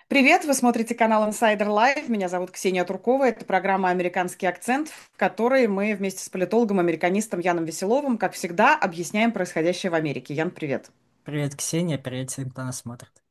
Привет, вы смотрите канал Insider Live. Меня зовут Ксения Туркова. Это программа «Американский акцент», в которой мы вместе с политологом-американистом Яном Веселовым, как всегда, объясняем происходящее в Америке. Ян, привет. Привет, Ксения, привет всем, кто нас смотрит.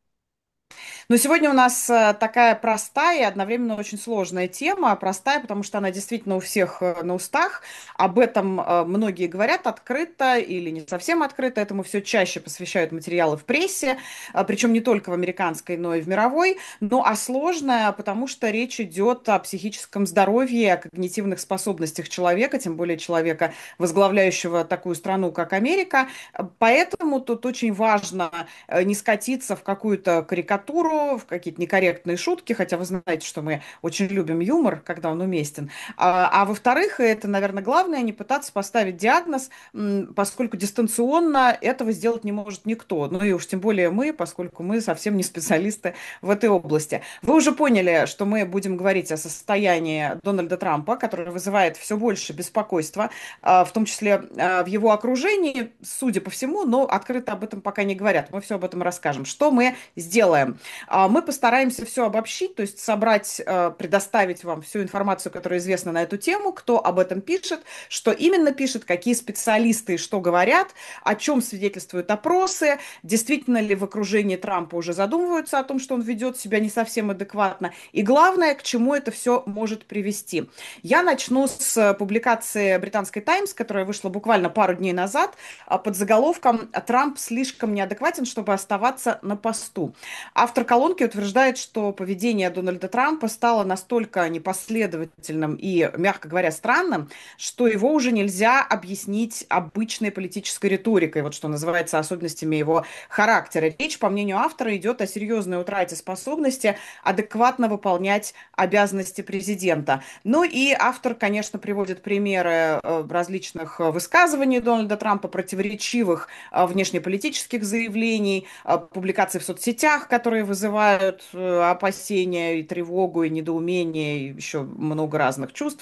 Но сегодня у нас такая простая и одновременно очень сложная тема. Простая, потому что она действительно у всех на устах. Об этом многие говорят открыто или не совсем открыто. Этому все чаще посвящают материалы в прессе, причем не только в американской, но и в мировой. Ну а сложная, потому что речь идет о психическом здоровье, о когнитивных способностях человека, тем более человека, возглавляющего такую страну, как Америка. Поэтому тут очень важно не скатиться в какую-то карикатуру, в какие-то некорректные шутки, хотя вы знаете, что мы очень любим юмор, когда он уместен. А во-вторых, и это, наверное, главное, не пытаться поставить диагноз, поскольку дистанционно этого сделать не может никто. Ну и уж тем более мы, поскольку мы совсем не специалисты в этой области. Вы уже поняли, что мы будем говорить о состоянии Дональда Трампа, которое вызывает все больше беспокойства, в том числе в его окружении, судя по всему, но открыто об этом пока не говорят. Мы все об этом расскажем. Что мы сделаем? Мы постараемся все обобщить, то есть собрать, предоставить вам всю информацию, которая известна на эту тему, кто об этом пишет, что именно пишет, какие специалисты и что говорят, о чем свидетельствуют опросы, действительно ли в окружении Трампа уже задумываются о том, что он ведет себя не совсем адекватно, и главное, к чему это все может привести. Я начну с публикации британской «Таймс», которая вышла буквально пару дней назад, под заголовком «Трамп слишком неадекватен, чтобы оставаться на посту». Автор колонки утверждает, что поведение Дональда Трампа стало настолько непоследовательным и, мягко говоря, странным, что его уже нельзя объяснить обычной политической риторикой, вот что называется особенностями его характера. Речь, по мнению автора, идет о серьезной утрате способности адекватно выполнять обязанности президента. Ну и автор, конечно, приводит примеры различных высказываний Дональда Трампа, противоречивых внешнеполитических заявлений, публикаций в соцсетях, которые вызывают опасения и тревогу, и недоумение, и еще много разных чувств.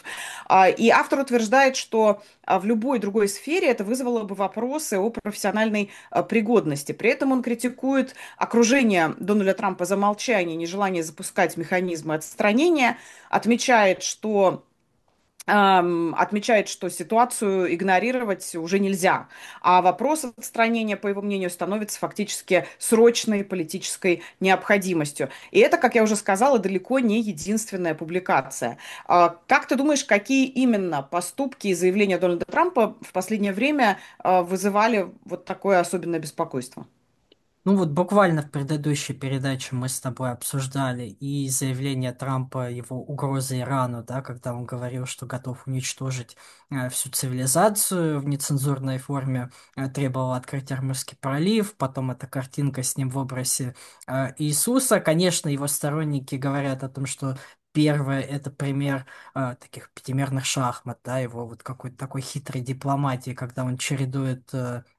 И автор утверждает, что в любой другой сфере это вызвало бы вопросы о профессиональной пригодности. При этом он критикует окружение Дональда Трампа за молчание, нежелание запускать механизмы отстранения, отмечает, что ситуацию игнорировать уже нельзя. А вопрос отстранения, по его мнению, становится фактически срочной политической необходимостью. И это, как я уже сказала, далеко не единственная публикация. Как ты думаешь, какие именно поступки и заявления Дональда Трампа в последнее время вызывали вот такое особенное беспокойство? Ну вот буквально в предыдущей передаче мы с тобой обсуждали и заявление Трампа, его угрозы Ирану, да, когда он говорил, что готов уничтожить всю цивилизацию в нецензурной форме, требовал открыть Армузский пролив, потом эта картинка с ним в образе Иисуса. Конечно, его сторонники говорят о том, что первое — это пример таких пятимерных шахмат, да, его вот какой-то такой хитрой дипломатии, когда он чередует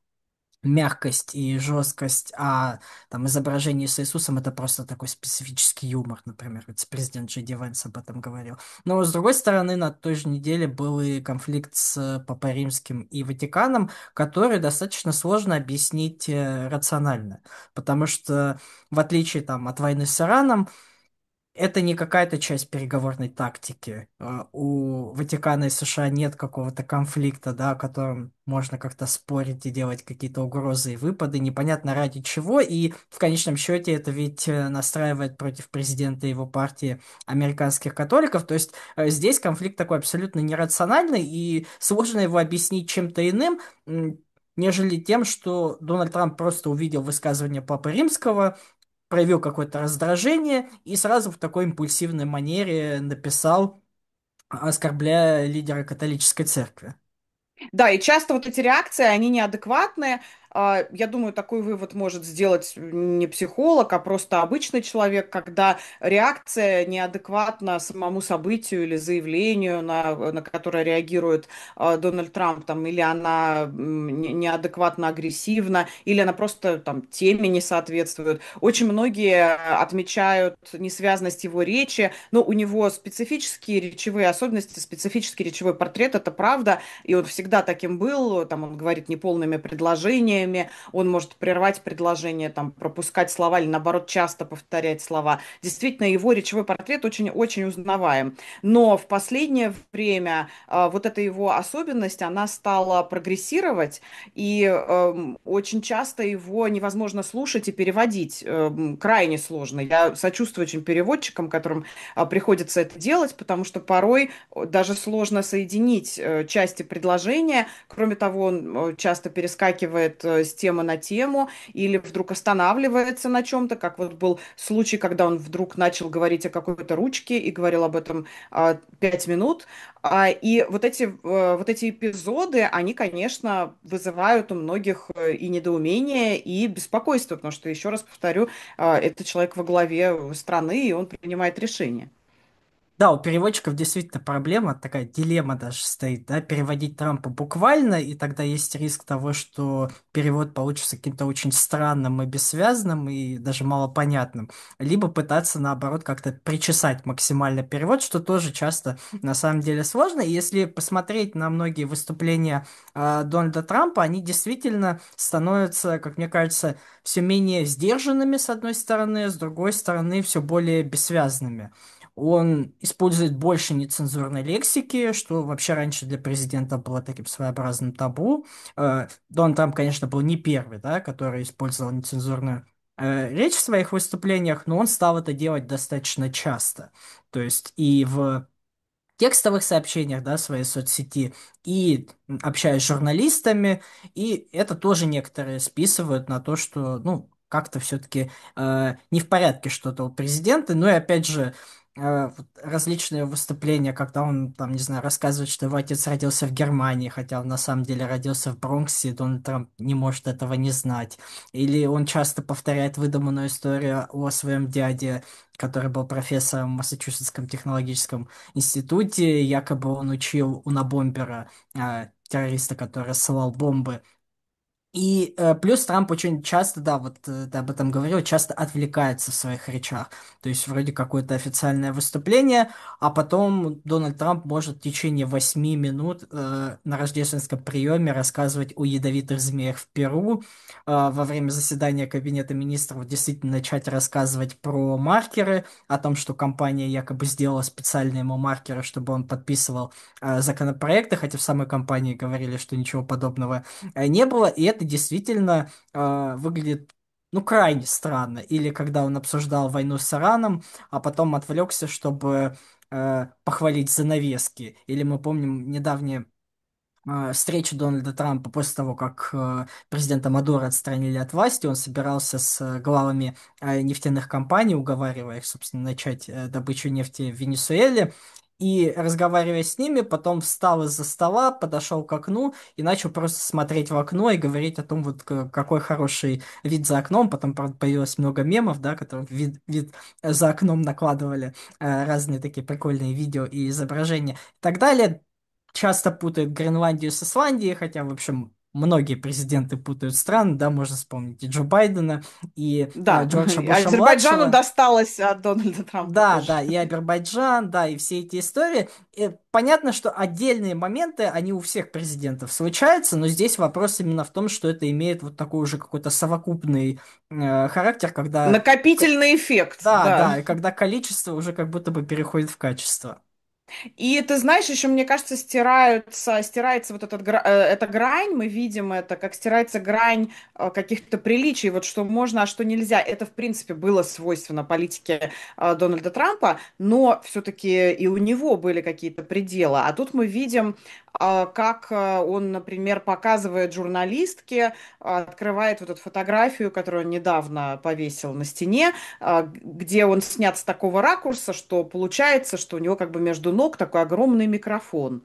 мягкость и жесткость, а там изображение с Иисусом — это просто такой специфический юмор, например, вице-президент Джей Ди Венс об этом говорил. Но, с другой стороны, на той же неделе был и конфликт с Папой Римским и Ватиканом, который достаточно сложно объяснить рационально, потому что, в отличие там от войны с Ираном, это не какая-то часть переговорной тактики. У Ватикана и США нет какого-то конфликта, да, о котором можно как-то спорить и делать какие-то угрозы и выпады, непонятно ради чего. И в конечном счете это ведь настраивает против президента и его партии американских католиков. То есть здесь конфликт такой абсолютно нерациональный, и сложно его объяснить чем-то иным, нежели тем, что Дональд Трамп просто увидел высказывание Папы Римского, проявил какое-то раздражение и сразу в такой импульсивной манере написал, оскорбляя лидера католической церкви. Да, и часто вот эти реакции, они неадекватные. Я думаю, такой вывод может сделать не психолог, а просто обычный человек, когда реакция неадекватна самому событию или заявлению, на которое реагирует Дональд Трамп, там, или она неадекватно агрессивна, или она просто там теме не соответствует. Очень многие отмечают несвязность его речи, но у него специфические речевые особенности, специфический речевой портрет, это правда, и он всегда таким был, там он говорит неполными предложениями, паузами, он может прервать предложение, там, пропускать слова или, наоборот, часто повторять слова. Действительно, его речевой портрет очень-очень узнаваем. Но в последнее время вот эта его особенность, она стала прогрессировать, и очень часто его невозможно слушать и переводить. Крайне сложно. Я сочувствую очень переводчикам, которым приходится это делать, потому что порой даже сложно соединить части предложения. Кроме того, он часто перескакивает с темы на тему или вдруг останавливается на чем-то, как вот был случай, когда он вдруг начал говорить о какой-то ручке и говорил об этом 5 минут. И вот эти эпизоды, они, конечно, вызывают у многих и недоумение, и беспокойство, потому что, еще раз повторю, это человек во главе страны, и он принимает решения. Да, у переводчиков действительно проблема, такая дилемма даже стоит, да, переводить Трампа буквально, и тогда есть риск того, что перевод получится каким-то очень странным и бессвязным, и даже малопонятным, либо пытаться, наоборот, как-то причесать максимально перевод, что тоже часто на самом деле сложно. И если посмотреть на многие выступления Дональда Трампа, они действительно становятся, как мне кажется, все менее сдержанными, с одной стороны, с другой стороны, все более бессвязными. Он использует больше нецензурной лексики, что вообще раньше для президента было таким своеобразным табу. Дональд Трамп, конечно, был не первый, да, который использовал нецензурную речь в своих выступлениях, но он стал это делать достаточно часто. То есть и в текстовых сообщениях, да, своей соцсети, и общаясь с журналистами, и это тоже некоторые списывают на то, что, ну, как-то все-таки не в порядке что-то у президента, ну и опять же, вот различные выступления, когда он, там, не знаю, рассказывает, что его отец родился в Германии, хотя он на самом деле родился в Бронксе, и Дональд Трамп не может этого не знать. Или он часто повторяет выдуманную историю о своем дяде, который был профессором в Массачусетском технологическом институте. Якобы он учил унабомбера, террориста, который рассылал бомбы. И плюс Трамп очень часто, да, вот ты об этом говорил, часто отвлекается в своих речах. То есть вроде какое-то официальное выступление, а потом Дональд Трамп может в течение 8 минут на рождественском приеме рассказывать о ядовитых змеях в Перу. Во время заседания Кабинета министров действительно начать рассказывать про маркеры, о том, что компания якобы сделала специальные ему маркеры, чтобы он подписывал законопроекты, хотя в самой компании говорили, что ничего подобного не было, и это действительно выглядит, ну, крайне странно. Или когда он обсуждал войну с Ираном, а потом отвлекся, чтобы похвалить занавески. Или мы помним недавние встречу Дональда Трампа после того, как президента Мадуро отстранили от власти, он собирался с главами нефтяных компаний, уговаривая их, собственно, начать добычу нефти в Венесуэле. И, разговаривая с ними, потом встал из-за стола, подошел к окну и начал просто смотреть в окно и говорить о том, вот какой хороший вид за окном. Потом, правда, появилось много мемов, да, которые вид за окном накладывали разные такие прикольные видео и изображения и так далее. Часто путают Гренландию с Исландией, хотя, в общем, многие президенты путают страны, да, можно вспомнить и Джо Байдена, и Да, Джорджа Азербайджану Буша-младшего. досталось от Дональда Трампа Да, тоже. да, и Азербайджан, да, и все эти истории. И понятно, что отдельные моменты, они у всех президентов случаются, но здесь вопрос именно в том, что это имеет вот такой уже какой-то совокупный характер, когда... Накопительный эффект, Да, да. да, и когда количество уже как будто бы переходит в качество. И ты знаешь, еще, мне кажется, стирается вот эта грань, мы видим это, как стирается грань каких-то приличий, вот что можно, а что нельзя. Это, в принципе, было свойственно политике Дональда Трампа, но все-таки и у него были какие-то пределы. А тут мы видим, как он, например, показывает журналистке, открывает вот эту фотографию, которую он недавно повесил на стене, где он снят с такого ракурса, что получается, что у него как бы между ног такой огромный микрофон.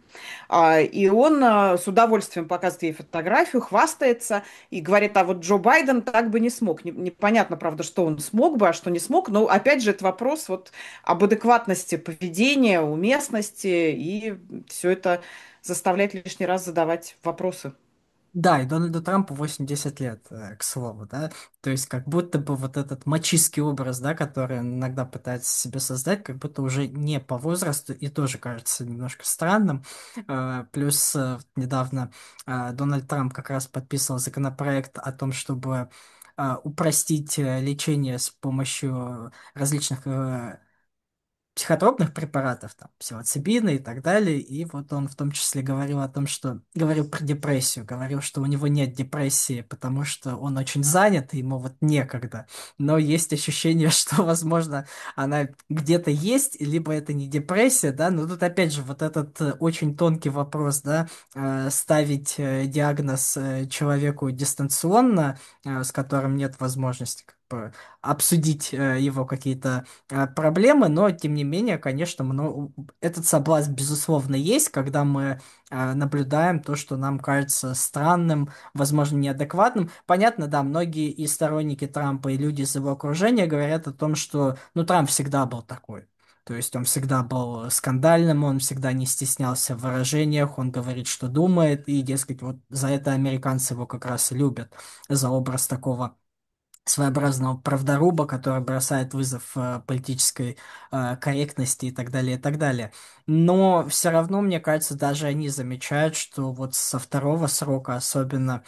И он с удовольствием показывает ей фотографию, хвастается и говорит, а вот Джо Байден так бы не смог. Непонятно, правда, что он смог бы, а что не смог, но опять же это вопрос вот об адекватности поведения, уместности, и все это заставляет лишний раз задавать вопросы. Да, и Дональду Трампу 80 лет, к слову, да. То есть как будто бы вот этот мачистский образ, да, который он иногда пытается себе создать, как будто уже не по возрасту и тоже кажется немножко странным. Плюс недавно Дональд Трамп как раз подписывал законопроект о том, чтобы упростить лечение с помощью различных психотропных препаратов, там, псилоцибина и так далее. И вот он в том числе говорил о том, что... Говорил про депрессию, говорил, что у него нет депрессии, потому что он очень занят, и ему вот некогда. Но есть ощущение, что, возможно, она где-то есть, либо это не депрессия, да, но тут опять же вот этот очень тонкий вопрос, да, ставить диагноз человеку дистанционно, с которым нет возможности как бы обсудить его какие-то проблемы, но тем не менее, конечно, этот соблазн, безусловно, есть, когда мы наблюдаем то, что нам кажется странным, возможно, неадекватным. Понятно, да, многие и сторонники Трампа, и люди из его окружения говорят о том, что, ну, Трамп всегда был такой. То есть он всегда был скандальным, он всегда не стеснялся в выражениях, он говорит, что думает, и, дескать, вот за это американцы его как раз и любят, за образ такого своеобразного правдоруба, который бросает вызов политической корректности и так далее, и так далее. Но все равно, мне кажется, даже они замечают, что вот со второго срока особенно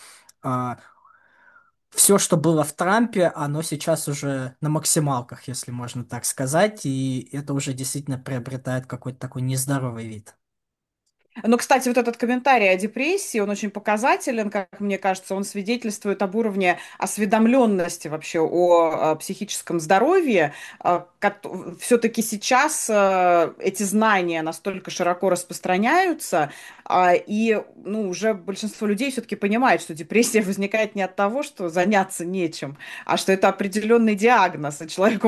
все, что было в Трампе, оно сейчас уже на максималках, если можно так сказать, и это уже действительно приобретает какой-то такой нездоровый вид. Но, кстати, вот этот комментарий о депрессии, он очень показателен, как мне кажется, он свидетельствует об уровне осведомленности вообще о психическом здоровье. Все-таки сейчас эти знания настолько широко распространяются, и ну, уже большинство людей все-таки понимает, что депрессия возникает не от того, что заняться нечем, а что это определенный диагноз, и человеку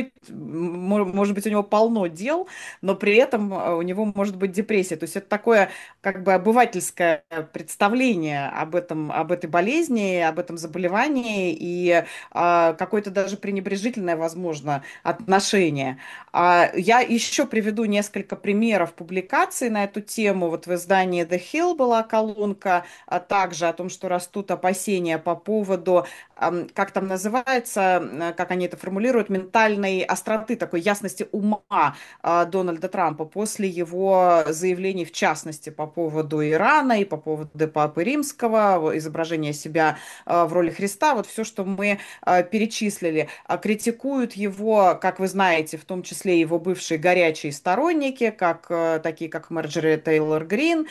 может быть у него полно дел, но при этом у него может быть депрессия. То есть это такое как бы обывательское представление об этой болезни, об этом заболевании и какое-то даже пренебрежительное, возможно, отношение. Я еще приведу несколько примеров публикаций на эту тему. Вот в издании The Hill была колонка также о том, что растут опасения по поводу, как там называется, как они это формулируют, ментальной остроты, такой ясности ума Дональда Трампа после его заявлений, в частности, по поводу Ирана и по поводу Папы Римского, изображения себя в роли Христа, вот все, что мы перечислили. Критикуют его, как вы знаете, в том числе его бывшие горячие сторонники, такие как Марджори Тейлор Грин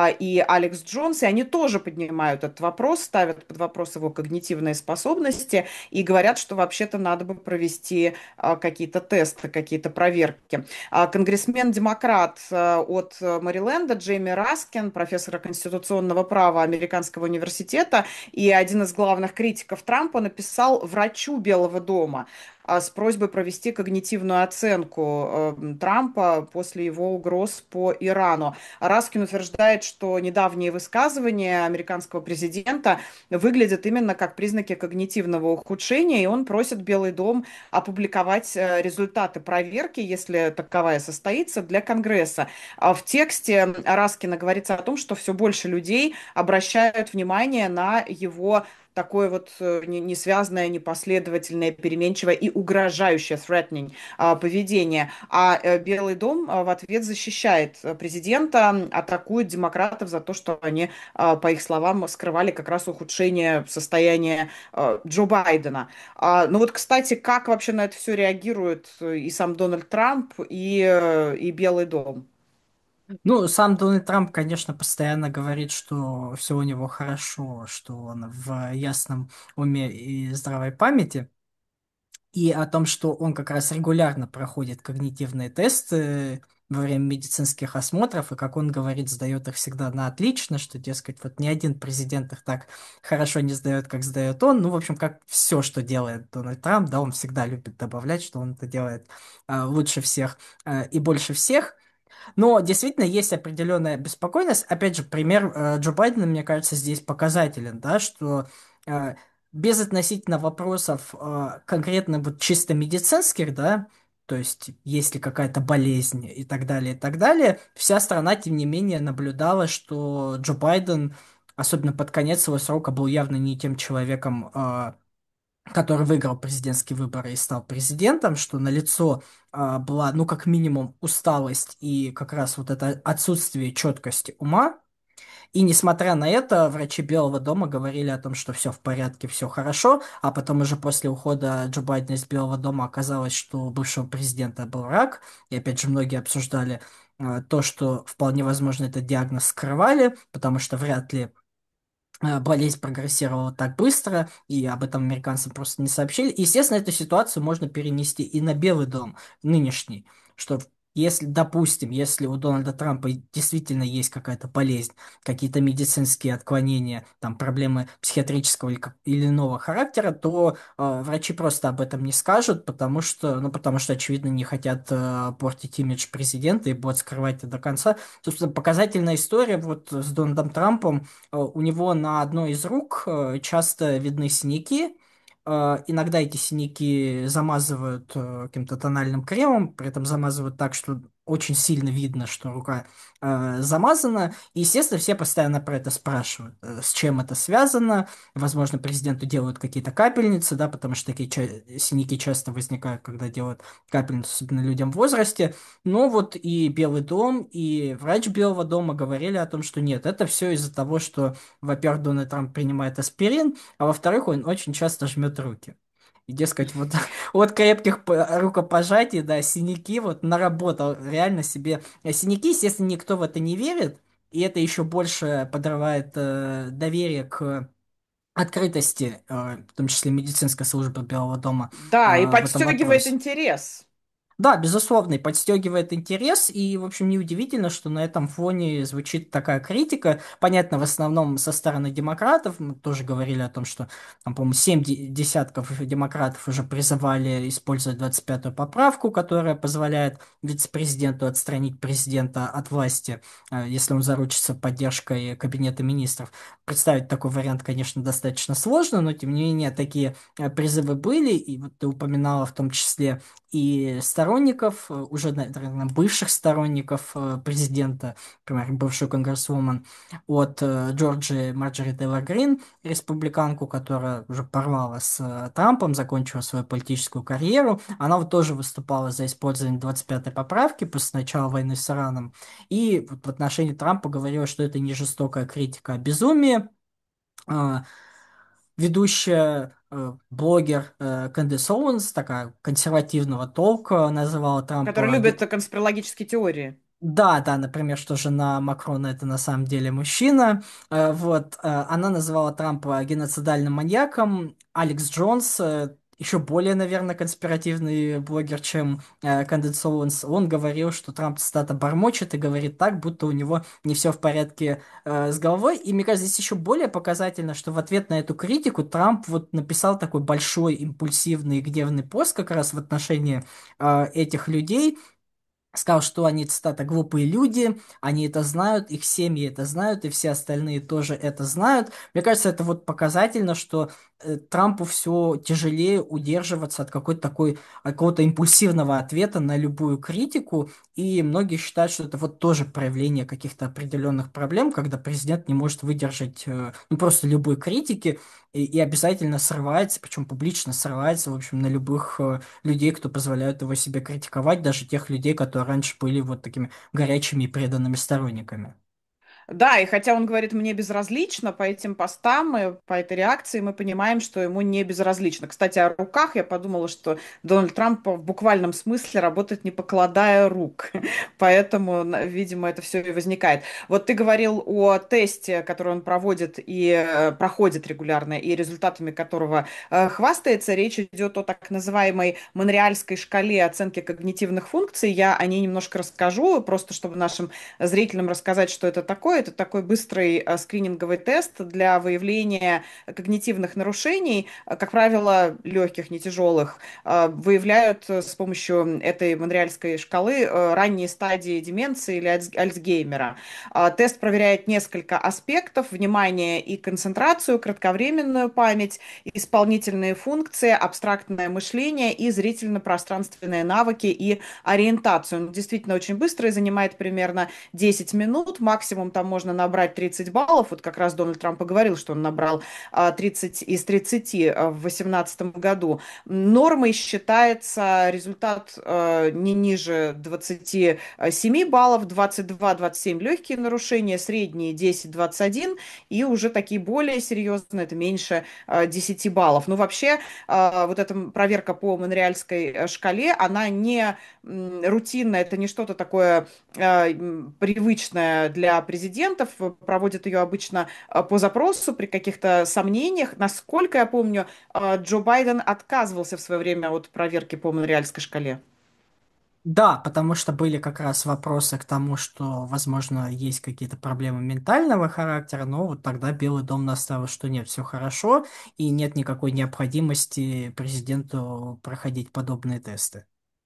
и Алекс Джонс, и они тоже поднимают этот вопрос, ставят под вопрос его когнитивные способности и говорят, что вообще-то надо бы провести какие-то тесты, какие-то проверки. Конгрессмен-демократ от Мэриленда Джейми Раскин, профессора конституционного права Американского университета и один из главных критиков Трампа, написал врачу Белого дома с просьбой провести когнитивную оценку Трампа после его угроз по Ирану. Раскин утверждает, что недавние высказывания американского президента выглядят именно как признаки когнитивного ухудшения, и он просит Белый дом опубликовать результаты проверки, если таковая состоится, для Конгресса. В тексте Раскина говорится о том, что все больше людей обращают внимание на его такое вот несвязанное, непоследовательное, переменчивое и угрожающее threatening поведение. Белый дом в ответ защищает президента, атакует демократов за то, что они, по их словам, скрывали как раз ухудшение состояния Джо Байдена. Ну вот, кстати, как вообще на это все реагирует и сам Дональд Трамп, и Белый дом? Ну, сам Дональд Трамп, конечно, постоянно говорит, что все у него хорошо, что он в ясном уме и здравой памяти, и о том, что он как раз регулярно проходит когнитивные тесты во время медицинских осмотров, и, как он говорит, сдает их всегда на отлично, что, дескать, вот ни один президент их так хорошо не сдает, как сдает он. Ну, в общем, как все, что делает Дональд Трамп, да, он всегда любит добавлять, что он это делает лучше всех и больше всех. Но действительно есть определенная беспокойность. Опять же, пример Джо Байдена, мне кажется, здесь показателен, да, что э, без относительно вопросов конкретно вот чисто медицинских, да, то есть есть ли какая-то болезнь и так далее, вся страна, тем не менее, наблюдала, что Джо Байден особенно под конец его срока, был явно не тем человеком, который выиграл президентские выборы и стал президентом, что налицо была, ну, как минимум, усталость и как раз вот это отсутствие четкости ума. И несмотря на это, врачи Белого дома говорили о том, что все в порядке, все хорошо, а потом уже после ухода Джо Байдена из Белого дома оказалось, что у бывшего президента был рак, и опять же многие обсуждали то, что вполне возможно этот диагноз скрывали, потому что вряд ли болезнь прогрессировала так быстро, и об этом американцам просто не сообщили. И, естественно, эту ситуацию можно перенести и на Белый дом нынешний, что если, допустим, если у Дональда Трампа действительно есть какая-то болезнь, какие-то медицинские отклонения, там проблемы психиатрического или иного характера, то врачи просто об этом не скажут, потому что, ну, потому что, очевидно, не хотят портить имидж президента и будут скрывать это до конца. Собственно, показательная история вот с Дональдом Трампом. У него на одной из рук часто видны синяки. Иногда эти синяки замазывают каким-то тональным кремом, при этом замазывают так, что очень сильно видно, что рука замазана. И, естественно, все постоянно про это спрашивают, с чем это связано. Возможно, президенту делают какие-то капельницы, да, потому что такие синяки часто возникают, когда делают капельницу, особенно людям в возрасте. Но вот и Белый дом, и врач Белого дома говорили о том, что нет, это все из-за того, что, во-первых, Дональд Трамп принимает аспирин, а во-вторых, он очень часто жмет руки. И, дескать, вот от крепких рукопожатий, да, синяки, вот наработал реально себе синяки. Естественно, никто в это не верит, и это еще больше подрывает доверие к открытости, в том числе медицинской службы Белого дома Да, и в этом подстегивает вопросе. интерес. Да, безусловно, и подстегивает интерес, и, в общем, неудивительно, что на этом фоне звучит такая критика. Понятно, в основном со стороны демократов. Мы тоже говорили о том, что, там, по-моему, десятков демократов уже призывали использовать 25-ю поправку, которая позволяет вице-президенту отстранить президента от власти, если он заручится поддержкой Кабинета министров. Представить такой вариант, конечно, достаточно сложно, но, тем не менее, такие призывы были, и вот ты упоминала в том числе и сторонников, уже, наверное, бывших сторонников президента, например, бывшую конгрессвумен от Джорджии Марджори Тейлор Грин, республиканку, которая уже порвала с Трампом, закончила свою политическую карьеру. Она вот тоже выступала за использование 25-й поправки после начала войны с Ираном. И вот в отношении Трампа говорила, что это не жестокая критика, а безумие. А, Ведущая блогер Кэндис Оуэнс, такая консервативного толка, называла Которые Трампа любят конспирологические теории. да, да, например, что жена Макрона это на самом деле мужчина. Она называла Трампа геноцидальным маньяком. Алекс Джонс, еще более, наверное, конспиративный блогер, чем Кэндис Оуэнс, он говорил, что Трамп цитата бормочет и говорит так, будто у него не все в порядке с головой. И мне кажется, здесь еще более показательно, что в ответ на эту критику Трамп вот написал такой большой импульсивный и гневный пост как раз в отношении этих людей, сказал, что они, цитата, глупые люди, они это знают, их семьи это знают, и все остальные тоже это знают. Мне кажется, это вот показательно, что Трампу все тяжелее удерживаться от какой-то такой, от какого-то импульсивного ответа на любую критику, и многие считают, что это вот тоже проявление каких-то определенных проблем, когда президент не может выдержать ну, просто любой критики и обязательно срывается, причем публично срывается, в общем, на любых людей, кто позволяют его себе критиковать, даже тех людей, которые раньше были вот такими горячими и преданными сторонниками. Да, и хотя он говорит, мне безразлично, по этим постам и по этой реакции мы понимаем, что ему не безразлично. Кстати, о руках я подумала, что Дональд Трамп в буквальном смысле работает не покладая рук. Поэтому, видимо, это все и возникает. Вот ты говорил о тесте, который он проводит и проходит регулярно, и результатами которого хвастается. Речь идет о так называемой Монреальской шкале оценки когнитивных функций. Я о ней немножко расскажу, просто чтобы нашим зрителям рассказать, что это такое. Это такой быстрый скрининговый тест для выявления когнитивных нарушений, как правило, легких, не тяжелых. Выявляют с помощью этой монреальской шкалы ранние стадии деменции или Альцгеймера. Тест проверяет несколько аспектов: внимание и концентрацию, кратковременную память, исполнительные функции, абстрактное мышление и зрительно-пространственные навыки и ориентацию. Он действительно очень быстрый, занимает примерно 10 минут, максимум там там можно набрать 30 баллов. Вот как раз Дональд Трамп и говорил, что он набрал 30 из 30 в 2018 году. Нормой считается результат не ниже 27 баллов, 22-27 легкие нарушения, средние 10-21, и уже такие более серьезные, это меньше 10 баллов. Ну, вообще, вот эта проверка по Монреальской шкале, она не рутинная, это не что-то такое привычное для президентов. Проводят ее обычно по запросу при каких-то сомнениях. Насколько я помню, Джо Байден отказывался в свое время от проверки по Монреальской шкале. Да, потому что были как раз вопросы к тому, что, возможно, есть какие-то проблемы ментального характера, но вот тогда Белый дом настаивал, что нет, все хорошо, и нет никакой необходимости президенту проходить подобные тесты.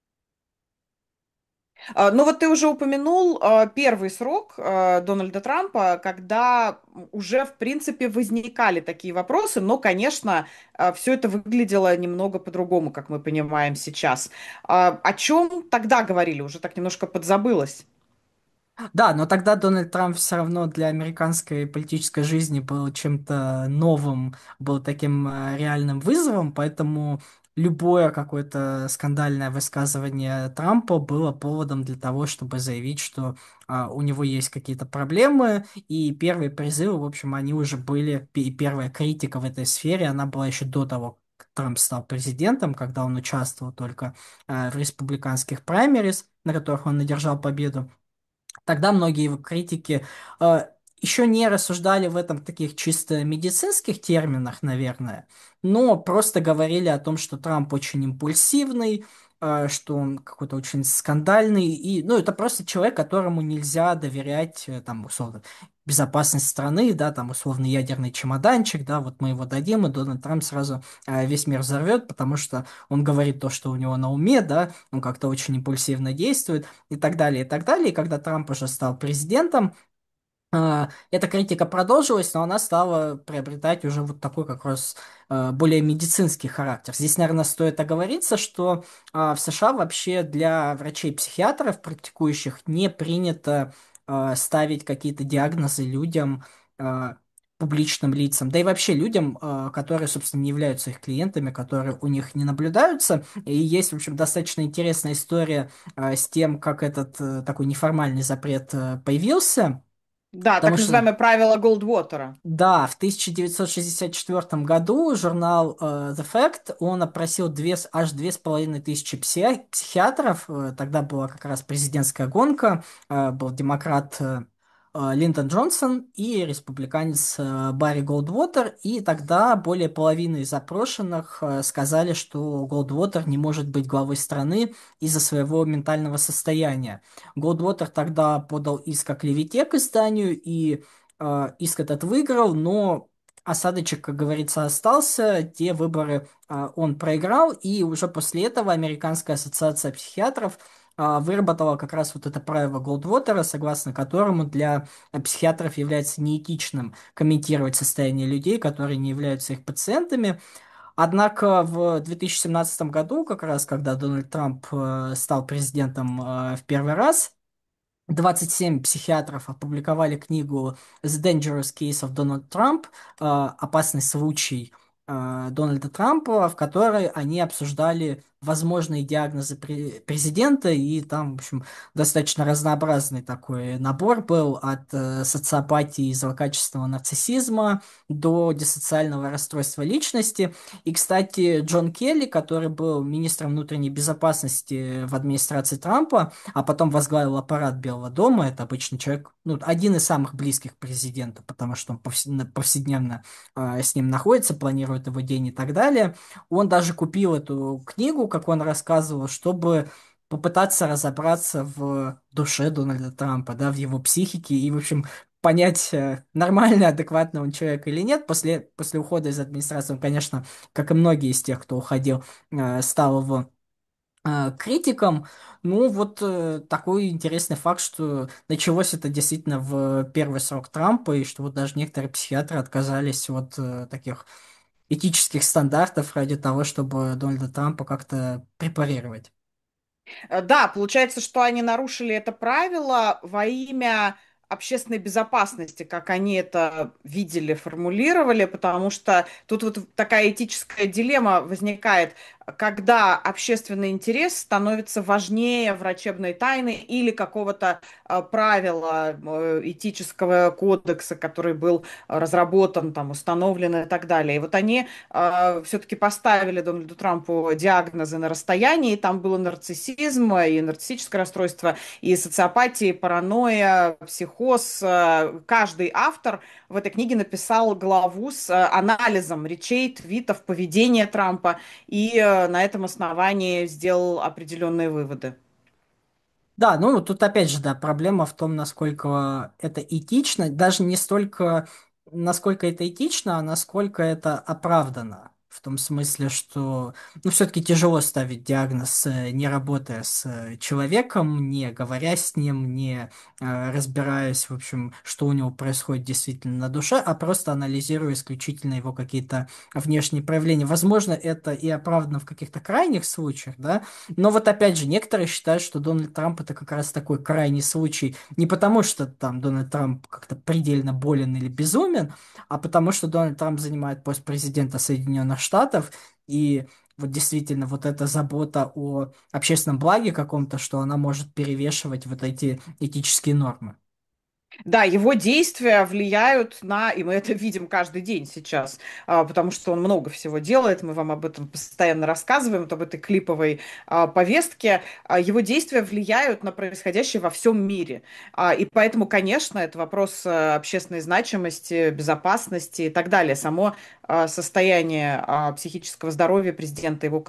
Ну вот ты уже упомянул первый срок Дональда Трампа, когда уже, в принципе, возникали такие вопросы, но, конечно, все это выглядело немного по-другому, как мы понимаем сейчас. О чем тогда говорили? Уже так немножко подзабылось. Да, но тогда Дональд Трамп все равно для американской политической жизни был чем-то новым, был таким реальным вызовом, поэтому любое какое-то скандальное высказывание Трампа было поводом для того, чтобы заявить, что у него есть какие-то проблемы, и первые призывы, в общем, они уже были, и первая критика в этой сфере, она была еще до того, как Трамп стал президентом, когда он участвовал только в республиканских праймерис, на которых он одержал победу. Тогда многие его критики еще не рассуждали в этом таких чисто медицинских терминах, наверное, но просто говорили о том, что Трамп очень импульсивный, что он какой-то очень скандальный, и, ну, это просто человек, которому нельзя доверять, там, условно, безопасность страны, да, там, условно, ядерный чемоданчик, да, вот мы его дадим, и Дональд Трамп сразу весь мир взорвет, потому что он говорит то, что у него на уме, да, он как-то очень импульсивно действует, и так далее, и так далее. И когда Трамп уже стал президентом, эта критика продолжилась, но она стала приобретать уже вот такой как раз более медицинский характер. Здесь, наверное, стоит оговориться, что в США вообще для врачей-психиатров, практикующих, не принято ставить какие-то диагнозы людям, публичным лицам, да и вообще людям, которые, собственно, не являются их клиентами, которые у них не наблюдаются. И есть, в общем, достаточно интересная история с тем, как этот такой неформальный запрет появился. Да, Потому так что, называемое правило Голдвотера. да, в 1964 году журнал The Fact, он опросил аж 2500 психиатров, тогда была как раз президентская гонка, был демократ Линдон Джонсон и республиканец Барри Голдвотер, и тогда более половины из опрошенных сказали, что Голдвотер не может быть главой страны из-за своего ментального состояния. Голдвотер тогда подал иск о клевете к изданию, и иск этот выиграл, но осадочек, как говорится, остался. Те выборы он проиграл, и уже после этого Американская ассоциация психиатров выработала как раз вот это правило Голдвотера, согласно которому для психиатров является неэтичным комментировать состояние людей, которые не являются их пациентами. Однако в 2017 году, как раз когда Дональд Трамп стал президентом в первый раз, 27 психиатров опубликовали книгу The Dangerous Case of Donald Trump, опасный случай Дональда Трампа, в которой они обсуждали возможные диагнозы президента, и там, в общем, достаточно разнообразный такой набор был от социопатии и злокачественного нарциссизма до диссоциального расстройства личности. И, кстати, Джон Келли, который был министром внутренней безопасности в администрации Трампа, а потом возглавил аппарат Белого дома. Это обычно человек, ну, один из самых близких к президенту, потому что он повседневно с ним находится, планирует его день и так далее. Он даже купил эту книгу, как он рассказывал, чтобы попытаться разобраться в душе Дональда Трампа, да, в его психике и, в общем, понять, нормальный, адекватный он человек или нет. После ухода из администрации он, конечно, как и многие из тех, кто уходил, стал его критикам. Ну, вот такой интересный факт, что началось это действительно в первый срок Трампа, и что вот даже некоторые психиатры отказались от таких этических стандартов ради того, чтобы Дональда Трампа как-то препарировать. Да, получается, что они нарушили это правило во имя общественной безопасности, как они это видели, формулировали, потому что тут вот такая этическая дилемма возникает, когда общественный интерес становится важнее врачебной тайны или какого-то правила этического кодекса, который был разработан, там, установлен и так далее. И вот они все-таки поставили Дональду Трампу диагнозы на расстоянии, и там было нарциссизм и нарциссическое расстройство, и социопатия, и паранойя, психоз. Каждый автор в этой книге написал главу с анализом речей, твитов, поведения Трампа, и на этом основании сделал определенные выводы. Да, ну тут опять же, да, проблема в том, насколько это этично, даже не столько, насколько это этично, а насколько это оправдано. В том смысле, что, ну, все-таки тяжело ставить диагноз, не работая с человеком, не говоря с ним, не разбираясь, в общем, что у него происходит действительно на душе, а просто анализируя исключительно его какие-то внешние проявления. Возможно, это и оправдано в каких-то крайних случаях, да, но вот опять же, некоторые считают, что Дональд Трамп это как раз такой крайний случай. Не потому, что там Дональд Трамп как-то предельно болен или безумен, а потому, что Дональд Трамп занимает пост президента Соединенных Штатов. И вот действительно вот эта забота о общественном благе каком-то, что она может перевешивать вот эти этические нормы. Да, его действия влияют на, и мы это видим каждый день сейчас, потому что он много всего делает, мы вам об этом постоянно рассказываем, вот об этой клиповой повестке. Его действия влияют на происходящее во всем мире. И поэтому, конечно, это вопрос общественной значимости, безопасности и так далее. Само состояние психического здоровья президента, его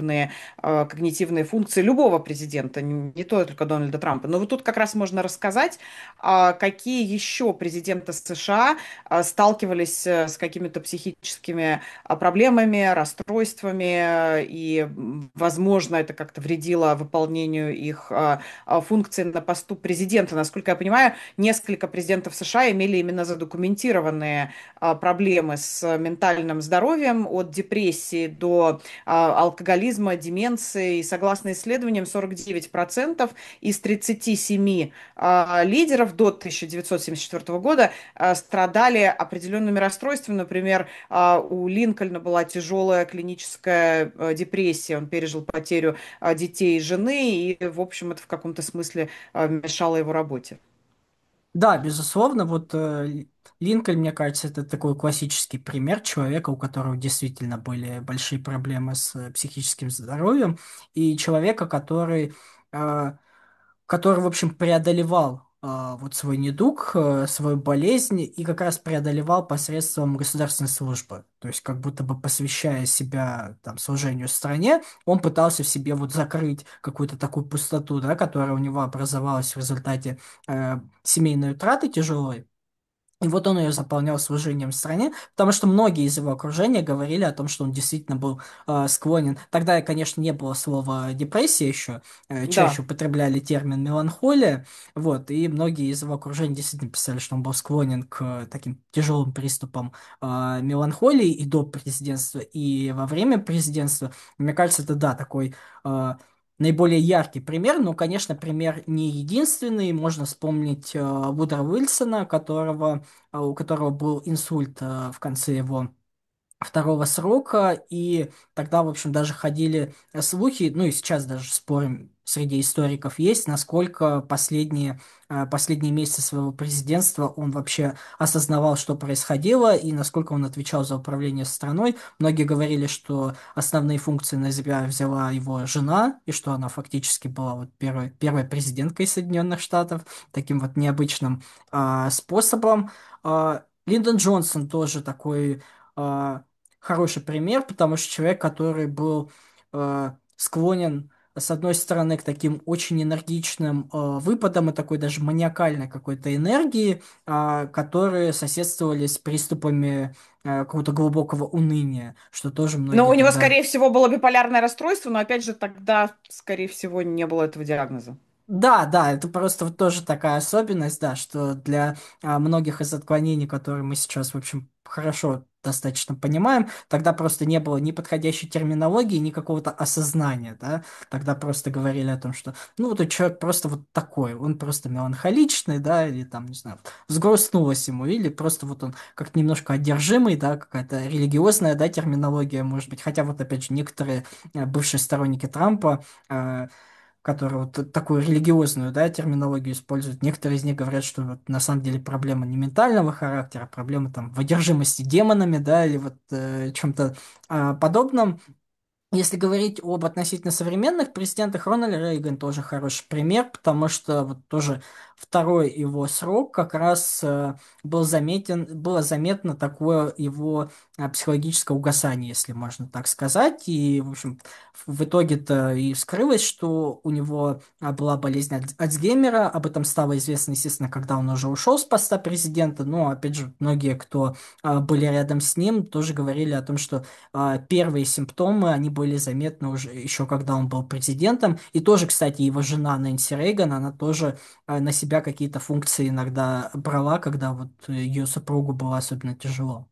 когнитивные функции любого президента, не только Дональда Трампа. Но вот тут как раз можно рассказать, какие еще президенты США сталкивались с какими-то психическими проблемами, расстройствами, и, возможно, это как-то вредило выполнению их функций на посту президента. Насколько я понимаю, несколько президентов США имели именно задокументированные проблемы с ментальным здоровьем, от депрессии до алкоголизма, деменции. И согласно исследованиям, 49% из 37 лидеров до 1974 года страдали определенными расстройствами. Например, у Линкольна была тяжелая клиническая депрессия, он пережил потерю детей и жены, и, в общем, это в каком-то смысле мешало его работе. Да, безусловно, вот Линкольн, мне кажется, это такой классический пример человека, у которого действительно были большие проблемы с психическим здоровьем, и человека, э, который, в общем, преодолевал вот свой недуг, свою болезнь, и как раз преодолевал посредством государственной службы. То есть, как будто бы посвящая себя там служению стране, он пытался в себе вот закрыть какую-то такую пустоту, да, которая у него образовалась в результате семейной утраты тяжелой. И вот он ее заполнял служением стране, потому что многие из его окружения говорили о том, что он действительно был склонен. Тогда, конечно, не было слова депрессия еще, чаще Да. употребляли термин меланхолия, вот, и многие из его окружения действительно писали, что он был склонен к таким тяжелым приступам меланхолии и до президентства, и во время президентства. Мне кажется, это, да, такой наиболее яркий пример, но, конечно, пример не единственный. Можно вспомнить Вудро Уилсона, у которого был инсульт в конце его второго срока, и тогда, в общем, даже ходили слухи, ну и сейчас даже спорим среди историков есть, насколько последние месяцы своего президентства он вообще осознавал, что происходило, и насколько он отвечал за управление страной. Многие говорили, что основные функции на себя взяла его жена, и что она фактически была вот первой президенткой Соединенных Штатов, таким вот необычным способом. Линдон Джонсон тоже такой а, хороший пример, потому что человек, который был склонен, с одной стороны, к таким очень энергичным выпадам и такой даже маниакальной какой-то энергии, которые соседствовали с приступами какого-то глубокого уныния, что тоже Но многие у него, тогда. скорее всего, было биполярное расстройство, но, опять же, тогда, скорее всего, не было этого диагноза. Да, да, это просто вот тоже такая особенность, да, что для многих из отклонений, которые мы сейчас, в общем, хорошо достаточно понимаем, тогда просто не было ни подходящей терминологии, ни какого-то осознания, да, тогда просто говорили о том, что, ну, вот этот человек просто вот такой, он просто меланхоличный, да, или там, не знаю, взгрустнулось ему, или просто вот он как-то немножко одержимый, да, какая-то религиозная, да, терминология, может быть, хотя вот, опять же, некоторые бывшие сторонники Трампа которые вот такую религиозную, да, терминологию используют. Некоторые из них говорят, что вот на самом деле проблема не ментального характера, а проблема там в одержимости демонами, да, или вот чем-то подобном. Если говорить об относительно современных президентах, Рональд Рейган тоже хороший пример, потому что вот тоже второй его срок как раз был заметен, было заметно такое его психологическое угасание, если можно так сказать. И, в общем, в итоге-то и вскрылось, что у него была болезнь Альцгеймера. Об этом стало известно, естественно, когда он уже ушел с поста президента. Но, опять же, многие, кто были рядом с ним, тоже говорили о том, что первые симптомы, они были заметны уже еще когда он был президентом. И тоже, кстати, его жена Нэнси Рейган, она тоже на себя какие-то функции иногда брала, когда вот ее супругу было особенно тяжело.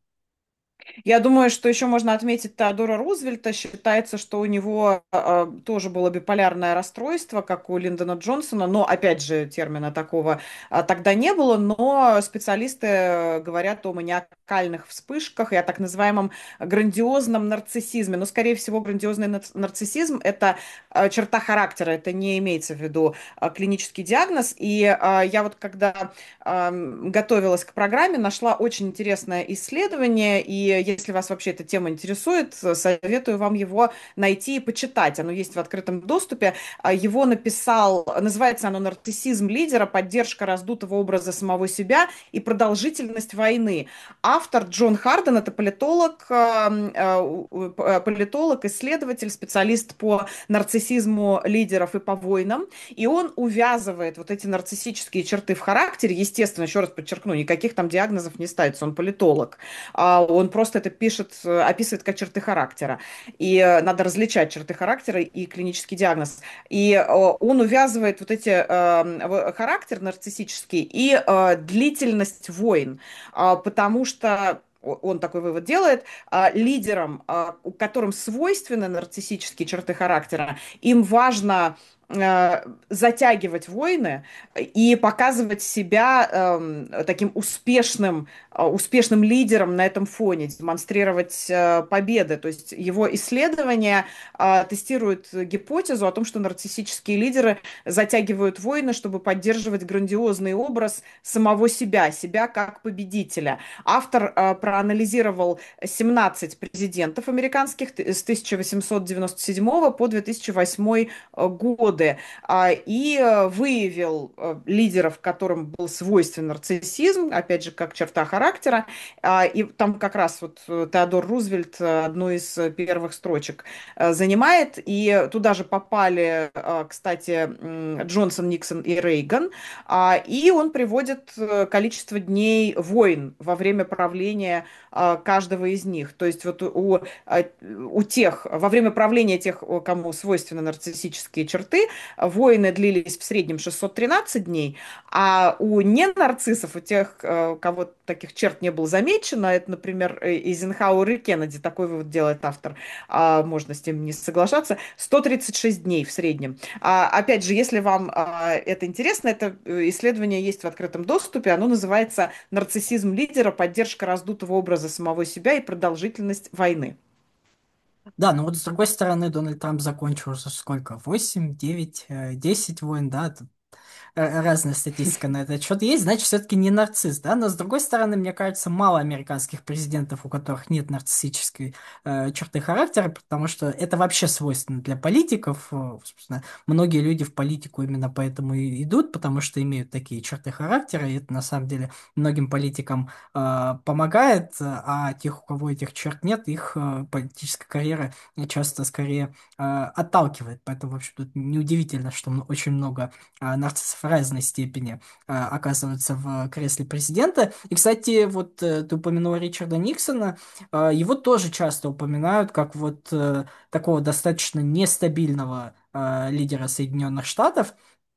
Я думаю, что еще можно отметить Теодора Рузвельта. Считается, что у него тоже было биполярное расстройство, как у Линдона Джонсона, но, опять же, термина такого тогда не было, но специалисты говорят о маниакальных вспышках и о так называемом грандиозном нарциссизме. Но, скорее всего, грандиозный нарциссизм – это черта характера, это не имеется в виду клинический диагноз. И я вот когда готовилась к программе, нашла очень интересное исследование, и если вас вообще эта тема интересует, советую вам его найти и почитать. Оно есть в открытом доступе. Его написал, называется оно «Нарциссизм лидера. Поддержка раздутого образа самого себя и продолжительность войны». Автор Джон Харден, это политолог, политолог, исследователь, специалист по нарциссизму лидеров и по войнам. И он увязывает вот эти нарциссические черты в характере. Естественно, еще раз подчеркну, никаких там диагнозов не ставится, он политолог. Он просто это пишет, описывает как черты характера. И надо различать черты характера и клинический диагноз. И он увязывает вот эти характер нарциссический и длительность войн. Потому что он такой вывод делает, лидерам, которым свойственны нарциссические черты характера, им важно затягивать войны и показывать себя таким успешным лидером на этом фоне, демонстрировать победы. То есть его исследования тестируют гипотезу о том, что нарциссические лидеры затягивают войны, чтобы поддерживать грандиозный образ самого себя, себя как победителя. Автор проанализировал 17 президентов американских с 1897 по 2008 годы и выявил лидеров, которым был свойствен нарциссизм, опять же, как черта характера. И там как раз вот Теодор Рузвельт одну из первых строчек занимает. И туда же попали, кстати, Джонсон, Никсон и Рейган. И он приводит количество дней войн во время правления каждого из них. То есть вот у тех, во время правления тех, кому свойственны нарциссические черты, войны длились в среднем 613 дней, а у ненарциссов, у тех, у кого таких черт не было замечено, это, например, Эйзенхауэр и Кеннеди, такой вывод делает автор, можно с ним не соглашаться, 136 дней в среднем. Опять же, если вам это интересно, это исследование есть в открытом доступе, оно называется «Нарциссизм лидера. Поддержка раздутого образа самого себя и продолжительность войны». Да, но вот с другой стороны, Дональд Трамп закончил уже сколько? 8, 9, 10 войн, да? Разная статистика на этот счет есть, значит, все-таки не нарцисс, да, но с другой стороны, мне кажется, мало американских президентов, у которых нет нарциссической черты характера, потому что это вообще свойственно для политиков, собственно, многие люди в политику именно поэтому и идут, потому что имеют такие черты характера, и это на самом деле многим политикам помогает, а тех, у кого этих черт нет, их политическая карьера часто скорее отталкивает, поэтому, в общем, тут неудивительно, что очень много нарциссов разной степени оказываются в кресле президента. И, кстати, вот ты упомянула Ричарда Никсона, его тоже часто упоминают как вот такого достаточно нестабильного лидера Соединенных Штатов.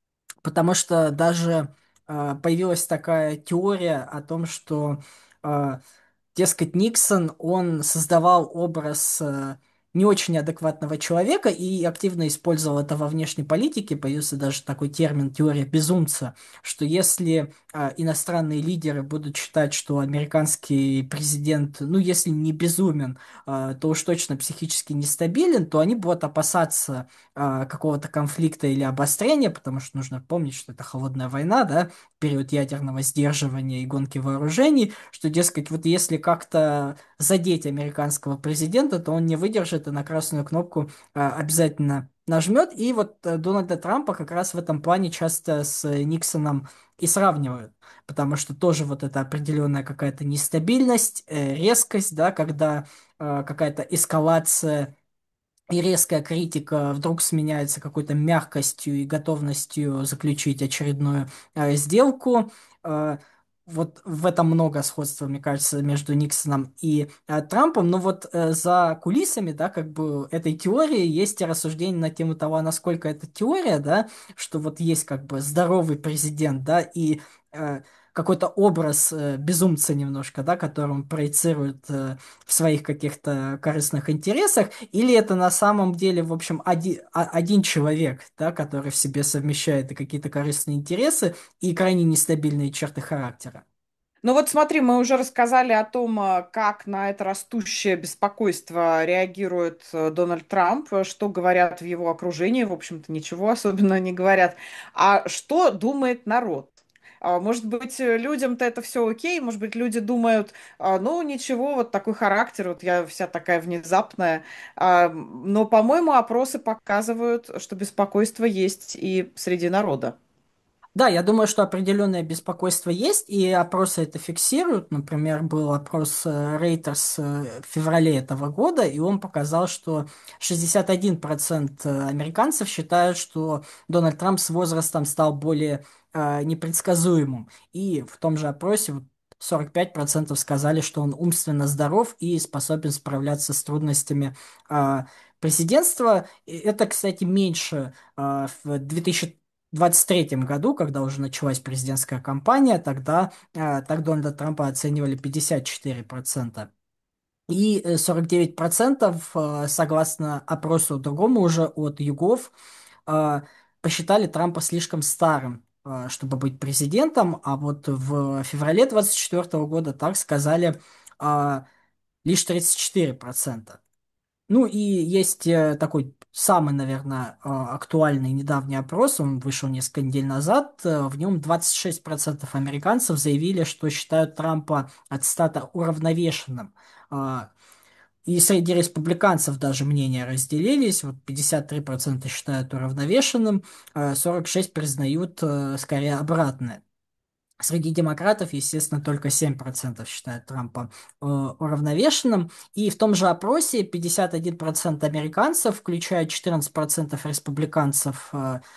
Потому что даже появилась такая теория о том, что э, дескать, Никсон, он создавал образ не очень адекватного человека и активно использовал это во внешней политике. Появился даже такой термин теория безумца, что если иностранные лидеры будут считать, что американский президент, ну, если не безумен, то уж точно психически нестабилен, то они будут опасаться какого-то конфликта или обострения, потому что нужно помнить, что это холодная война, да, период ядерного сдерживания и гонки вооружений, что, дескать, вот если как-то задеть американского президента, то он не выдержит и на красную кнопку обязательно нажмет. И вот Дональда Трампа как раз в этом плане часто с Никсоном и сравнивают, потому что тоже вот эта определенная какая-то нестабильность, резкость, да, когда какая-то эскалация и резкая критика вдруг сменяется какой-то мягкостью и готовностью заключить очередную сделку. Э, вот в этом много сходства, мне кажется, между Никсоном и Трампом. Но вот за кулисами, да, как бы этой теории есть и рассуждение на тему того, насколько это теория, да, что вот есть как бы здоровый президент, да, и э, какой-то образ безумца немножко, да, который он проецирует в своих каких-то корыстных интересах, или это на самом деле, в общем, один человек, да, который в себе совмещает и какие-то корыстные интересы, и крайне нестабильные черты характера. Ну вот смотри, мы уже рассказали о том, как на это растущее беспокойство реагирует Дональд Трамп, что говорят в его окружении, в общем-то, ничего особенного не говорят. А что думает народ? Может быть, людям-то это все окей, может быть, люди думают, ну ничего, вот такой характер, вот я вся такая внезапная. Но, по-моему, опросы показывают, что беспокойство есть и среди народа. Да, я думаю, что определенное беспокойство есть, и опросы это фиксируют. Например, был опрос Reuters в феврале этого года, и он показал, что 61% американцев считают, что Дональд Трамп с возрастом стал более непредсказуемым. И в том же опросе вот 45% сказали, что он умственно здоров и способен справляться с трудностями президентства. И это, кстати, меньше в 2023 году, когда уже началась президентская кампания, тогда так Дональда Трампа оценивали 54%. И 49%, согласно опросу другому уже от Югов, э, посчитали Трампа слишком старым, чтобы быть президентом, а вот в феврале 2024 года так сказали лишь 34%. Ну и есть такой самый, наверное, актуальный недавний опрос, он вышел несколько недель назад. В нем 26% американцев заявили, что считают Трампа аттестата уравновешенным. А, И среди республиканцев даже мнения разделились. Вот 53% считают уравновешенным, 46% признают скорее обратное. Среди демократов, естественно, только 7% считают Трампа уравновешенным. И в том же опросе 51% американцев, включая 14% республиканцев,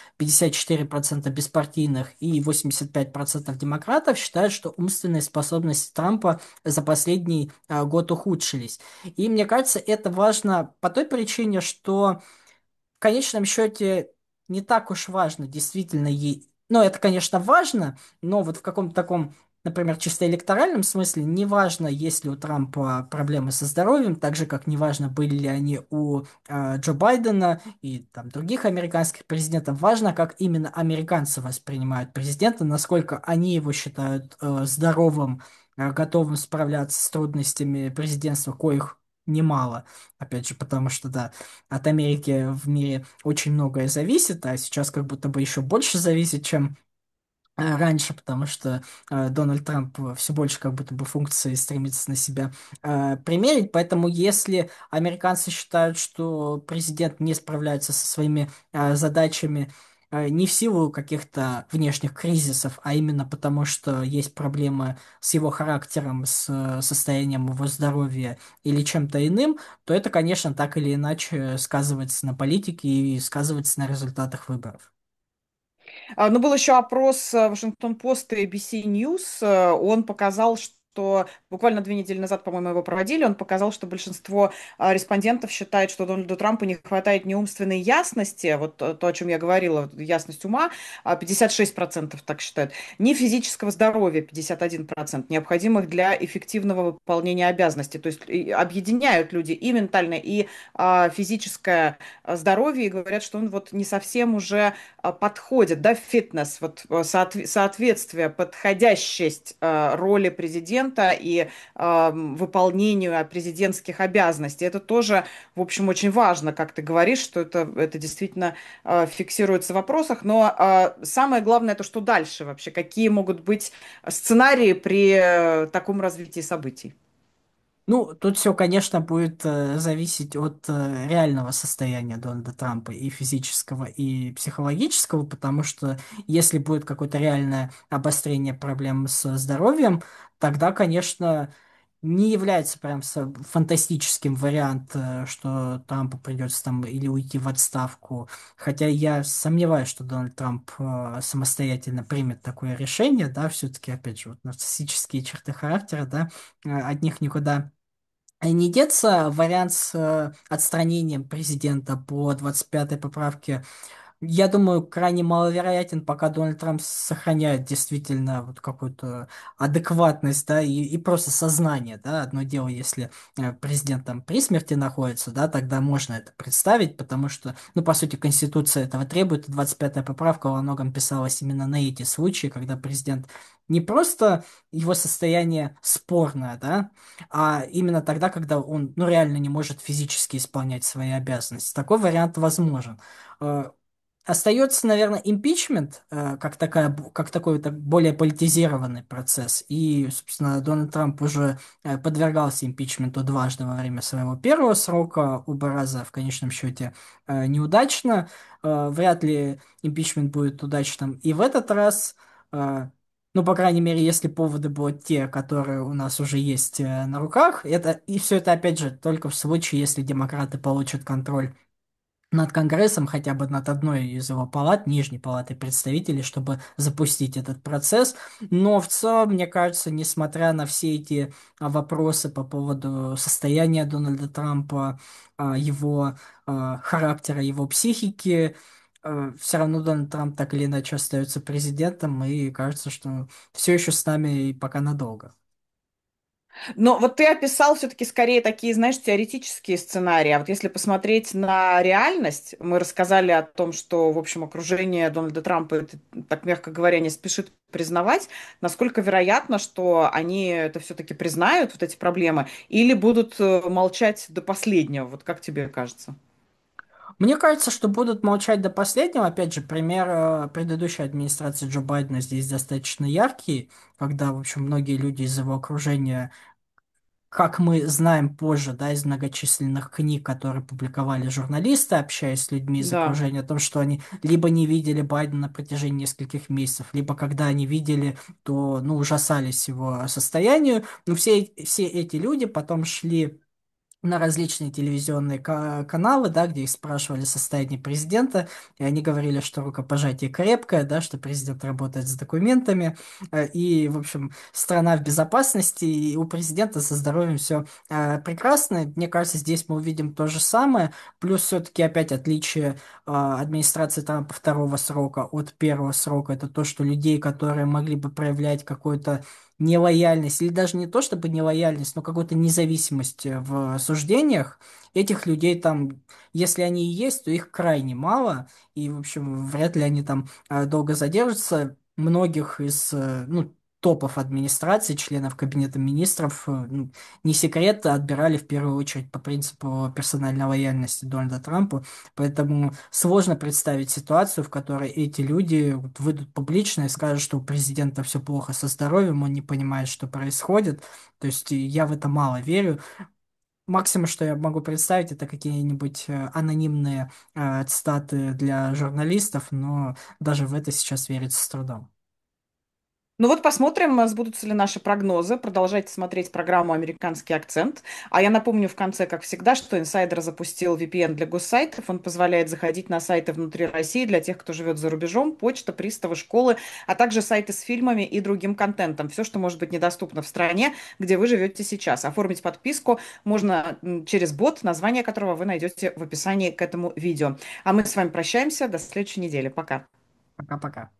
54% беспартийных и 85% демократов, считают, что умственные способности Трампа за последний год ухудшились. И мне кажется, это важно по той причине, что в конечном счете не так уж важно действительно ей. Ну, это, конечно, важно, но вот в каком-то таком, например, чисто электоральном смысле не важно, есть ли у Трампа проблемы со здоровьем, так же, как не важно, были ли они у Джо Байдена и там других американских президентов. Важно, как именно американцы воспринимают президента, насколько они его считают здоровым, готовым справляться с трудностями президентства, коих немало. Опять же, потому что, да, от Америки в мире очень многое зависит, а сейчас как будто бы еще больше зависит, чем раньше, потому что Дональд Трамп все больше как будто бы функции стремится на себя примерить. Поэтому если американцы считают, что президент не справляется со своими задачами не в силу каких-то внешних кризисов, а именно потому, что есть проблемы с его характером, с состоянием его здоровья или чем-то иным, то это, конечно, так или иначе сказывается на политике и сказывается на результатах выборов. Но был еще опрос Вашингтон-Пост и ABC News. Он показал, что буквально 2 недели назад, по-моему, его проводили, он показал, что большинство респондентов считает, что Дональду Трампу не хватает ни умственной ясности, вот то, о чем я говорила, вот ясность ума, 56% так считают, ни физического здоровья, 51%, необходимых для эффективного выполнения обязанностей. То есть объединяют люди и ментальное, и физическое здоровье, и говорят, что он вот не совсем уже подходит, да, фитнес, вот соответствие, подходящесть роли президента и выполнению президентских обязанностей. Это тоже, в общем, очень важно, как ты говоришь, что это действительно фиксируется в вопросах. Но самое главное, это что дальше вообще? Какие могут быть сценарии при таком развитии событий? Ну, тут все, конечно, будет зависеть от реального состояния Дональда Трампа и физического, и психологического, потому что если будет какое-то реальное обострение проблем с здоровьем, тогда, конечно, не является прям фантастическим вариант, что Трампу придется там или уйти в отставку. Хотя я сомневаюсь, что Дональд Трамп самостоятельно примет такое решение, да, все-таки, опять же, вот нарциссические черты характера, да, от них никуда не деться. Вариант с отстранением президента по 25-й поправке, я думаю, крайне маловероятен, пока Дональд Трамп сохраняет действительно вот какую-то адекватность, да, и просто сознание, да. Одно дело, если президент там при смерти находится, да, тогда можно это представить, потому что, ну, по сути, Конституция этого требует, и 25-я поправка во многом писалась именно на эти случаи, когда президент не просто его состояние спорное, да, а именно тогда, когда он, ну, реально не может физически исполнять свои обязанности. Такой вариант возможен. Э, Остается, наверное, импичмент, как такой вот более политизированный процесс. И, собственно, Дональд Трамп уже подвергался импичменту дважды во время своего первого срока, оба раза в конечном счете неудачно. Вряд ли импичмент будет удачным и в этот раз. Э, ну, по крайней мере, если поводы будут те, которые у нас уже есть на руках. И все это, опять же, только в случае, если демократы получат контроль над Конгрессом, хотя бы над одной из его палат, Нижней палатой представителей, чтобы запустить этот процесс. Но в целом, мне кажется, несмотря на все эти вопросы по поводу состояния Дональда Трампа, его характера, его психики, все равно Дональд Трамп так или иначе остается президентом, и кажется, что все еще с нами и пока надолго. Но вот ты описал все-таки скорее такие, знаешь, теоретические сценарии. А вот если посмотреть на реальность, мы рассказали о том, что, в общем, окружение Дональда Трампа, это, так мягко говоря, не спешит признавать, насколько вероятно, что они это все-таки признают, вот эти проблемы, или будут молчать до последнего, вот как тебе кажется? Мне кажется, что будут молчать до последнего. Опять же, пример предыдущей администрации Джо Байдена здесь достаточно яркий, когда, в общем, многие люди из его окружения, как мы знаем позже, да, из многочисленных книг, которые публиковали журналисты, общаясь с людьми из Да. окружения, о том, что они либо не видели Байдена на протяжении нескольких месяцев, либо когда они видели, то, ну, ужасались его состоянию. Но все эти люди потом шли на различные телевизионные каналы, да, где их спрашивали состояние президента, и они говорили, что рукопожатие крепкое, да, что президент работает с документами, и, в общем, страна в безопасности, и у президента со здоровьем все прекрасно. Мне кажется, здесь мы увидим то же самое, плюс все-таки опять отличие администрации Трампа второго срока от первого срока, это то, что людей, которые могли бы проявлять какой-то нелояльность, или даже не то чтобы нелояльность, но какую-то независимость в суждениях, этих людей там, если они и есть, то их крайне мало, и, в общем, вряд ли они там долго задержатся. Многих из, ну, топов администрации, членов кабинета министров, ну, не секрет, отбирали в первую очередь по принципу персональной лояльности Дональда Трампу, поэтому сложно представить ситуацию, в которой эти люди вот выйдут публично и скажут, что у президента все плохо со здоровьем, он не понимает, что происходит. То есть я в это мало верю. Максимум, что я могу представить, это какие-нибудь анонимные цитаты для журналистов, но даже в это сейчас верится с трудом. Ну вот посмотрим, сбудутся ли наши прогнозы. Продолжайте смотреть программу «Американский акцент». А я напомню в конце, как всегда, что Insider запустил VPN для госсайтов. Он позволяет заходить на сайты внутри России для тех, кто живет за рубежом, почта, приставы, школы, а также сайты с фильмами и другим контентом. Все, что может быть недоступно в стране, где вы живете сейчас. Оформить подписку можно через бот, название которого вы найдете в описании к этому видео. А мы с вами прощаемся. До следующей недели. Пока. Пока-пока.